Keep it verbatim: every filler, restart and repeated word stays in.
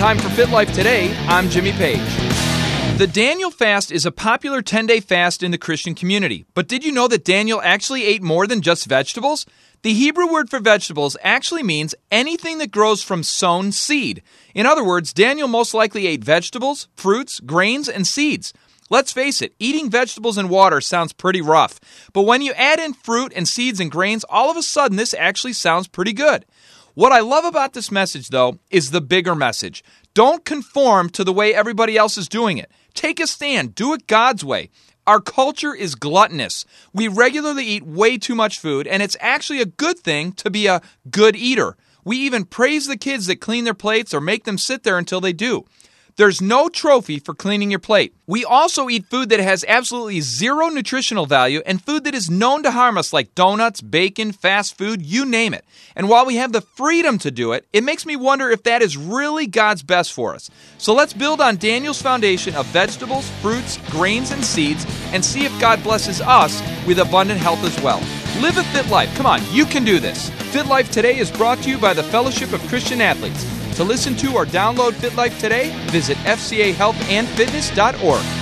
Time for Fit Life Today, I'm Jimmy Page. The Daniel fast is a popular ten-day fast in the Christian community. But did you know that Daniel actually ate more than just vegetables? The Hebrew word for vegetables actually means anything that grows from sown seed. In other words, Daniel most likely ate vegetables, fruits, grains, and seeds. Let's face it, eating vegetables and water sounds pretty rough. But when you add in fruit and seeds and grains, all of a sudden this actually sounds pretty good. What I love about this message, though, is the bigger message. Don't conform to the way everybody else is doing it. Take a stand. Do it God's way. Our culture is gluttonous. We regularly eat way too much food, and it's actually a good thing to be a good eater. We even praise the kids that clean their plates or make them sit there until they do. There's no trophy for cleaning your plate. We also eat food that has absolutely zero nutritional value and food that is known to harm us, like donuts, bacon, fast food, you name it. And while we have the freedom to do it, it makes me wonder if that is really God's best for us. So let's build on Daniel's foundation of vegetables, fruits, grains, and seeds and see if God blesses us with abundant health as well. Live a fit life. Come on, you can do this. Fit Life Today is brought to you by the Fellowship of Christian Athletes. To listen to or download Fit Life Today, visit f c a health and fitness dot org.